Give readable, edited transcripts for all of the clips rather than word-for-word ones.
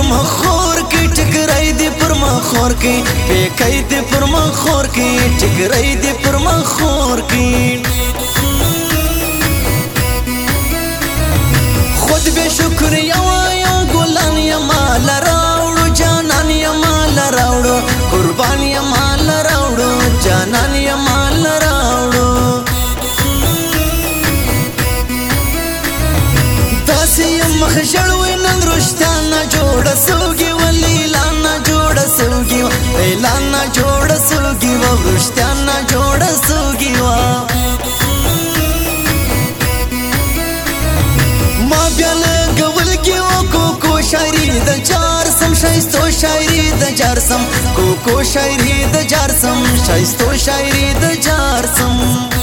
مخور کی ټکرای دی پر مخور کی پیکای دی پر مخور کی ټکرای دی پر مخور کی خود به شکر یا ګلان یا مال راوړو جانان یا مال راوړو قربان یا مال راوړو جانان یا مال راوړو مخشړوي نن رښتانه جوړ سوګي ولیلانا جوړ سوګي ولیلانا جوړ سوګي و رښتانه جوړ سوګي وا ما بیل غول کې او کو شاعري د چار سم شایستو شاعري د چار سم کو شاعري د چار سم شایستو شاعري د چار سم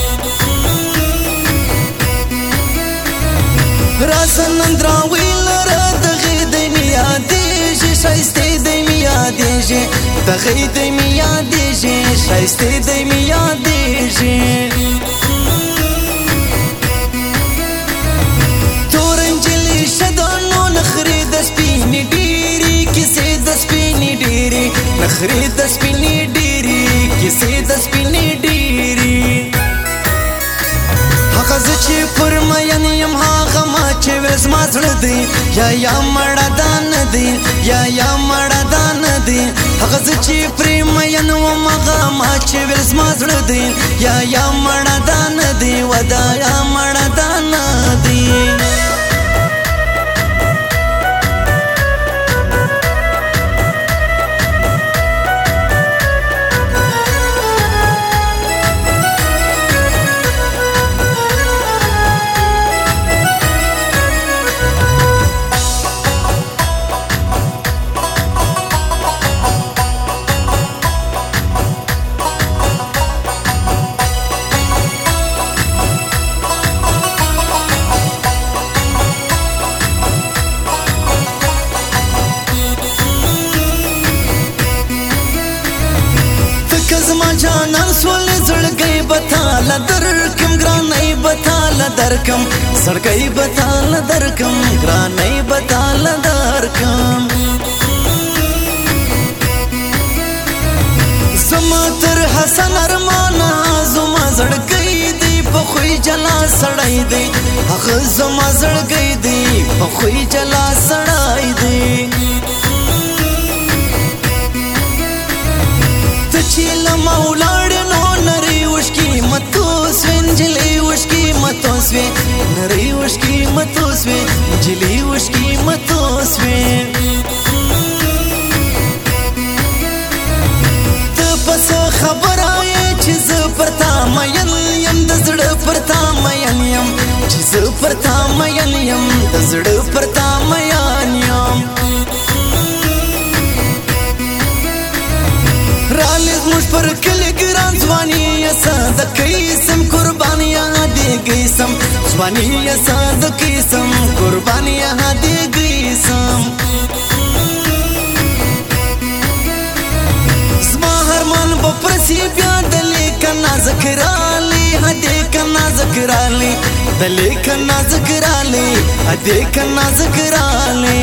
راسنندراوی لره دغه د میادې شایسته د میادې دغه د میادې شایسته د میادې تورنجلی شدانو نخری د سپینې ډېری کیسې د سپینې ډېری نخری د سپینې ډېری کیسې د سپینې ډېری هغه چې پر مین یم هغه ما چې وز ما زړه دی یا مړه دان دی یا مړه دان دی هغه چې پر مین و مغه ما چې وز ما زړه دی یا مړه دان دی ودا یا مړه دان دی جانان سول زړګي بتاله درکم ګرانای بتاله درکم زړګي بتاله درکم ګرانای بتاله درکم زما تر حسن ارمان زما زړګي دی په خوې جلا سړای دی هغه زما زړګي دی په خوې جلا سړای دی چیل مولاړ نو نری وشکی متوس وینجلی وشکی متوس وی نری وشکی متوس وی جلی وشکی متوس وی ته پس خبرای چې ز پرتا مین یم د زړه پرتا مین یم چې ز پرتا مین یم د زړه پرتا مین یم رالیز مش پر کلی گران زوانی یسا د کیسم قربانی دی گیسم زوانی یسا د کیسم قربانی دی گیسم زما هرمان بپرسی بیا دلی کنا ذکرالی هدی کنا ذکرالی دلی کنا ذکرالی هدی کنا ذکرالی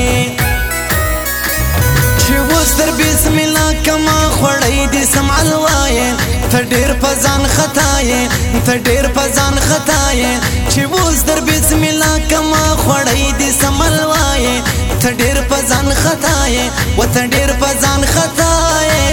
در بسم الله کما خوړی دي سمعل وایې ته ډېر پزان خطایې ته ډېر پزان خطایې چې اوس در بسم الله کما خوړی دي سمعل وایې ته ډېر پزان خطایې و ته ډېر پزان خطایې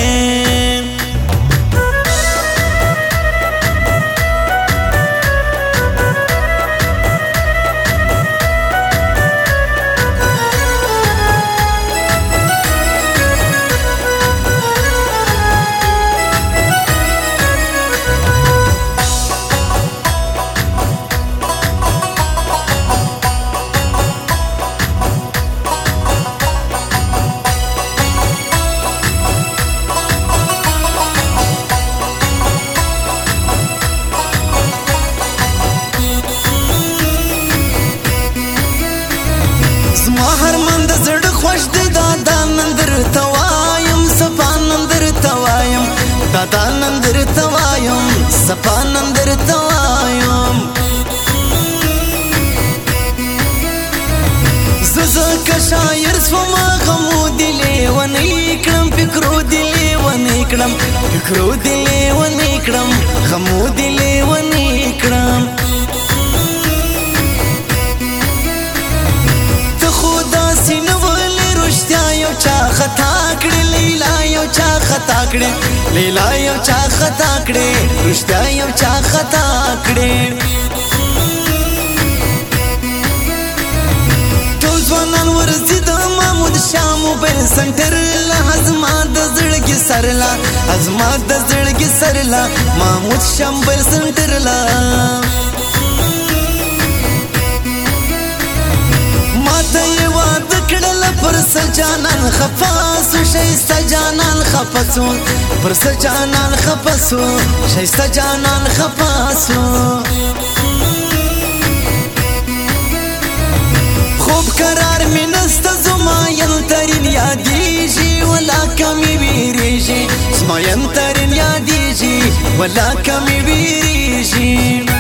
دانندر توایم سپانندر توایم زز که شاعر سوما غمو دلی و نیکړم فکرو دلی و نیکړم فکرو دلی و نیکړم غمو دلی و نیکړم ته خدا سینولې رښتیا یو چا خطا کړې لیلا یو چا خطا کړې لیلا یو چا خطا کړې رښتیا یو چا خطا کړې ځوانان ورځي د محمود شاه موبایل سنټر له ازما د زړګي سر لا ازما د زړګي سر لا محمود شاه موبایل سنټر لا ماته یې واده کړل پر سجانان خفاسو شایسته جانان خفاسو پر سجانان خفاسو شایسته جانان خفاسو خوب قرار می نست زماین ترین یادیجی ولا کمی بیریجی زماین ترین یادیجی ولا کمی بیریجی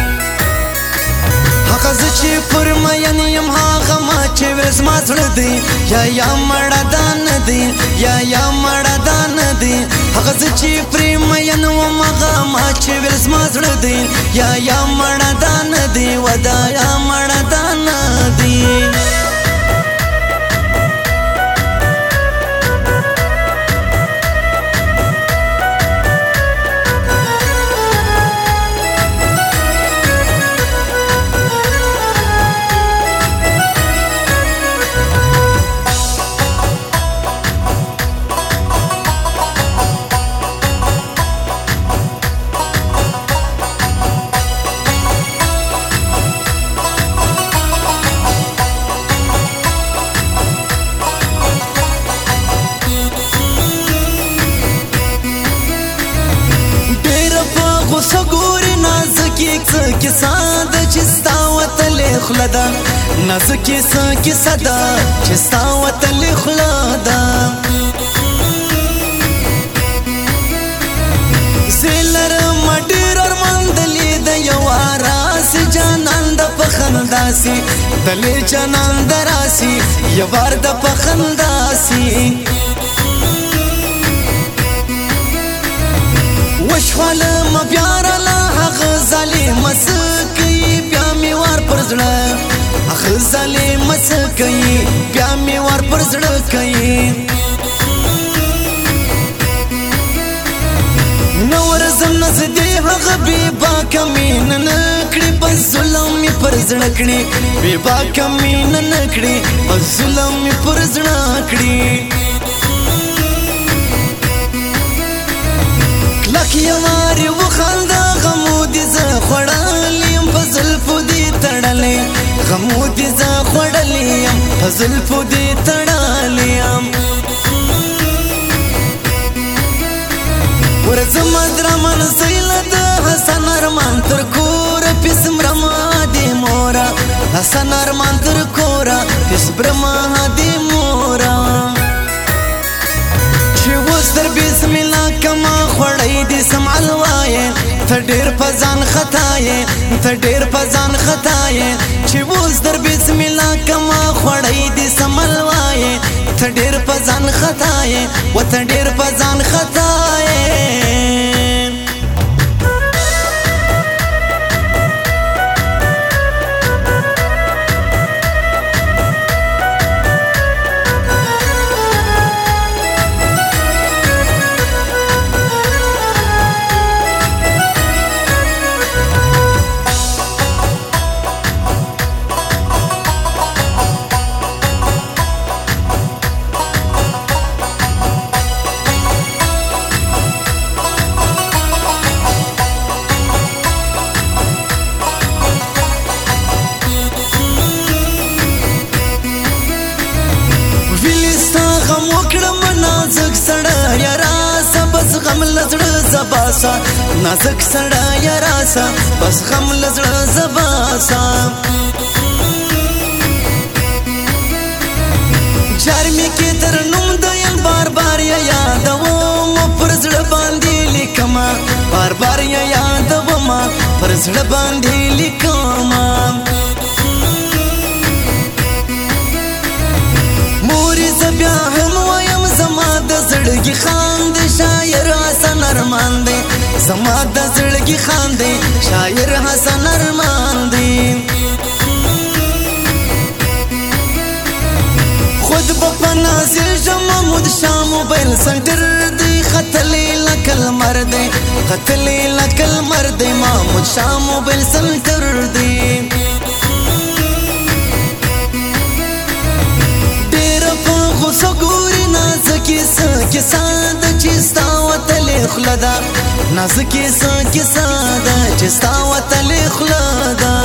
حق زچی پر مین یم هاغه ما چې ورس ما زړه دی یا مړه دان دی یا مړه دان دی حق زچی پر مین و مغه ما چې ورس ما زړه دی یا مړه دان دی ودا یا مړه دان دی سګوري نازکی کیسه د چستا وتلې خلدا نازکی کیسه د چستا وتلې خلدا زلر مډیر ارمندلې د یو راس جانان د پخنداسي دلې جانان دراسي یوار د پخنداسي وشواله ما پیارا لا هغه ظالم سکی بیا می وار پر زړه هغه ظالم سکی بیا می وار پر زړه کوي نور زم نزدې هغه بي با کمین نکړي په ظلم می پر زړه کړي بي با کمین نکړي په ظلم می پر زړه کړي یواری وخنده غمو دي زه خوړلیم په زلفو دي تړلې غمو دي زه خوړلیم په زلفو دي تړلیم ورځم درمن سیله د حسن ارمان تر کوره پسم رما دي مورا حسن ارمان تر کوره پسم رما دي مورا در بسم الله کما خوړی دي سمعل وایې ته ډېر په ځان خطایې ته ډېر په ځان خطایې چې اوس در بسم الله کما خوړی دي سمعل وایې ته ډېر په ځان خطایې و ته ډېر په ځان خطایې زباسا نازک سړی یاراسا بس غم لزړه زباسا جرمی کې تر نوم د یم بار بار یادوم پر زړه باندې لیکما بار بار یادوم پر زړه باندې لیکما زړګي خان دی شاعر حسن ارمان دی زما د زړګي خان دی شاعر حسن ارمان دی خود په نازل محمود شاه موبایل سنټر دی قتلې لکل مرد قتلې لکل مرد محمود شاه موبایل سنټر دی ډېر په غوسه ګوري نازکې څه کیسه ده چې ستا وتلې خوله ده نازکې څه کیسه ده چې ستا وتلې خوله ده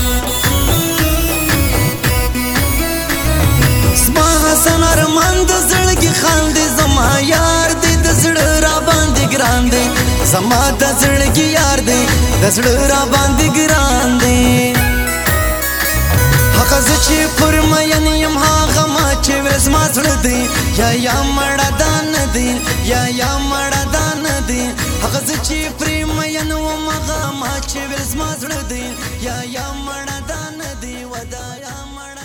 زما حسن ارمان د زړګي خان دی زما یار دی د زړه را باندې ګران دی زما د زړګي یار دی د زړه را باندې ګران دی هغه زه چې پر مین یم هغه ما چې ورځ ما زړه دی یا مړه دا نه دی یا مړه دا نه دی هغه زه چې پر مین وم هغه ما چې ورځ ما زړه دی یا مړه دا نه دی ودا یا مړه